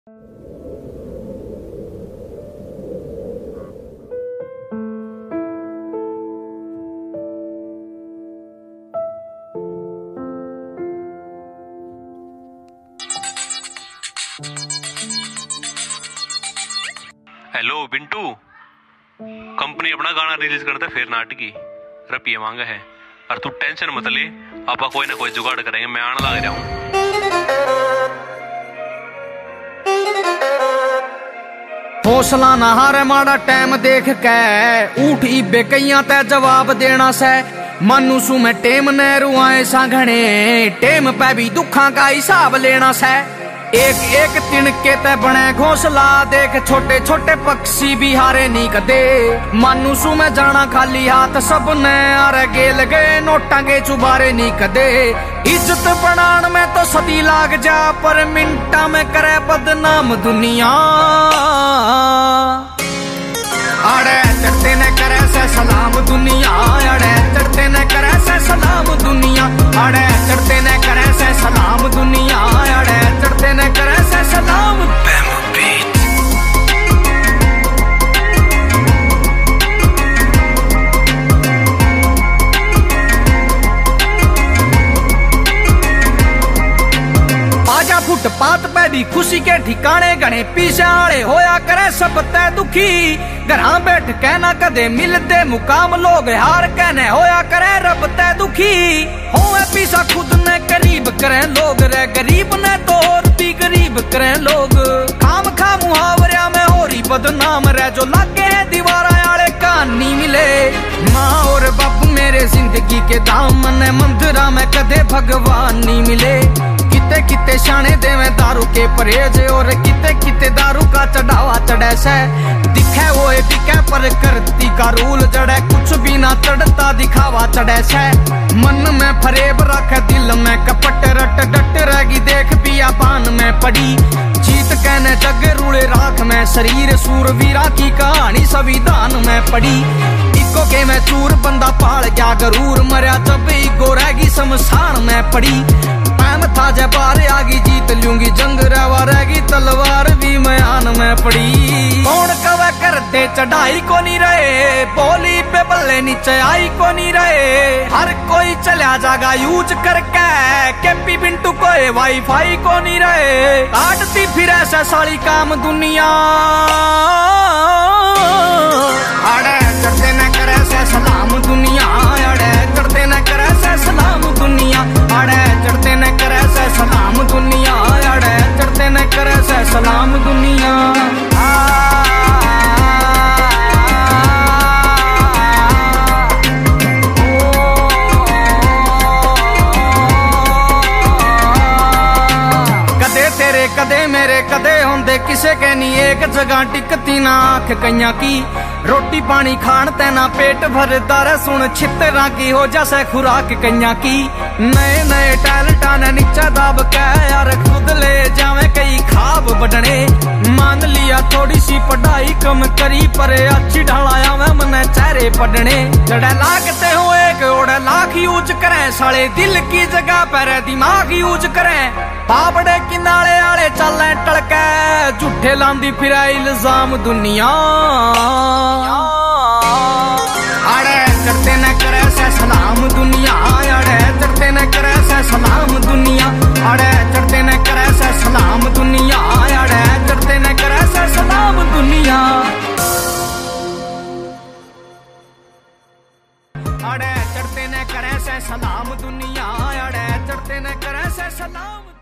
Hello बिंटू, company अपना गाना release करता है फिर नाटकी रुपये मांगा है और तू टेंशन मत ले, आपा कोई ना कोई जुगाड़ करेंगे। मैं आने लग रहा हूँ। हौसला ना हारे माड़ा टाइम देख के उठ इबे कईया ते जवाब देना से मानू सू मैं टेम ने रुआए सांघने टेम पे भी दुखा का हिसाब लेना से एक एक तिनके ते बने घोंसला देख छोटे छोटे पक्षी भी हारे नी कदे मानू सू मैं जाना खाली हाथ सब ने आरे गेल गए नोटा के चुबारे नी कदे इज्जत बनान में तो सदी लाग जा पर मिनटा में करे बदनाम दुनिया अड़े चढ़ते ने करे से सलाम दुनिया अड़े चढ़ते ने करे से सलाम दुनिया अड़े चढ़ते ने करे से सलाम दुनिया अड़े चढ़ते ने करे से सलाम। आजा फुटपाथ पे भी खुशी के ठिकाने गणे पीछे आले होया करे सब तै दुखी घरा बैठ कहना कदे मिलते मुकाम लोग हार कहने होया करे रब तै दुखी होए पीछा खुद ने करीब करे लोग रे गरीब ने तो और भी गरीब करे लोग खाम खा मुहावरिया में होरी बदनाम रे जो लागे है दीवारा आले कहानी मिले माँ और बाप मेरे जिंदगी के दामन मंदिरा में कदे भगवान नहीं मिले किते किते शाने देवे दारू के परहेज और किते किते दारू का चढ़ावा चढ़े से दिखे वो बिके पर करती का रूल जड़े कुछ भी ना चढ़ता दिखावा चढ़े से मन में फरेब रखे दिल में कपट रट डट रहेगी देख पिया पान में पड़ी जीत कहने जग रूले राख में शरीर सूरवीरा की कहानी संविधान में पड़ी इको के में चूर बंदा पाल गया गरूर मरिया जब इको रहेगी शमशान में पड़ी था जब बारे आगी जीत लूंगी जंग रवा रहेगी तलवार भी मयान में पड़ी कौन कवा करते चढ़ाई को नहीं रहे बोली पे बल्ले नीचे आई को नहीं रहे हर कोई चला जागा यूज करके केपी बिंटू को वाईफाई को नहीं रहे काटती फिर ऐसा सारी काम दुनिया अड़े चढ़ते न करे से सलाम दुनिया अड़े चढ़ते न करे से सलाम दुनिया अड़े चढ़ते न करे से सलाम दुनिया अड़े चढ़ते न करे से सलाम दुनिया। कदे तेरे कदे मेरे कदे होंदे किसे के नहीं एक जगह टिकती ना आंख कईया की रोटी पानी खान तेना पेट भरदा रे सुन छितरा की हो जैसे खुराक कईया की नए नए टैलेंटा ने नीचा दाब के यार खुद ले जावे कई खाब बढ़ने मान लिया थोड़ी सी पढ़ाई कम करी पर अच्छी ढालाया मैं मने चेहरे पढ़ने जड़े लागते हो एक ओड़े लाख यूज करें साले दिल की जगह पर दिमाग यूज करें पापड़े किनारे आले चले टड़के झूठे लांदी फिर इल्जाम दुनिया अड़े चढ़ते न करे से सलाम दुनिया अड़े चढ़ते न करे से सलाम दुनिया अड़े चढ़ते न करे से सलाम दुनिया अड़े चढ़ते न करे से सलाम दुनिया अड़े चढ़ते न करे से सलाम दुनिया अड़े चढ़ते न करे से सलाम।